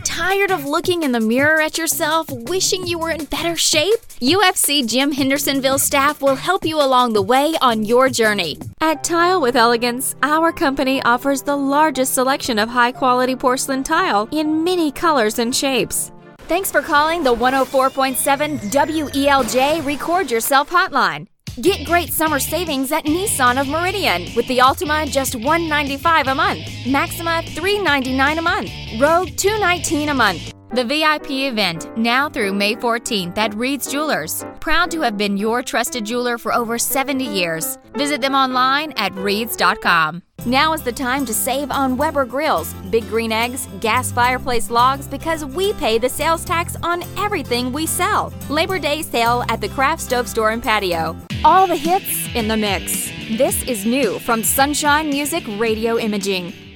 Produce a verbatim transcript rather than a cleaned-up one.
Tired of looking in the mirror at yourself, wishing you were in better shape? U F C Gym Hendersonville staff will help you along the way on your journey. At Tile with Elegance, our company offers the largest selection of high-quality porcelain tile in many colors and shapes. Thanks for calling the one oh four point seven W E L J Record Yourself hotline. Get great summer savings at Nissan of Meridian with the Altima just one hundred ninety-five dollars a month, Maxima three hundred ninety-nine dollars a month, Rogue two hundred nineteen dollars a month. The V I P event, now through May fourteenth at Reed's Jewelers. Proud to have been your trusted jeweler for over seventy years. Visit them online at reeds dot com. Now is the time to save on Weber grills, Big Green Eggs, gas fireplace logs because we pay the sales tax on everything we sell. Labor Day sale at the Craft Stove Store and Patio. All the hits in the mix. This is new from Sunshine Music Radio Imaging.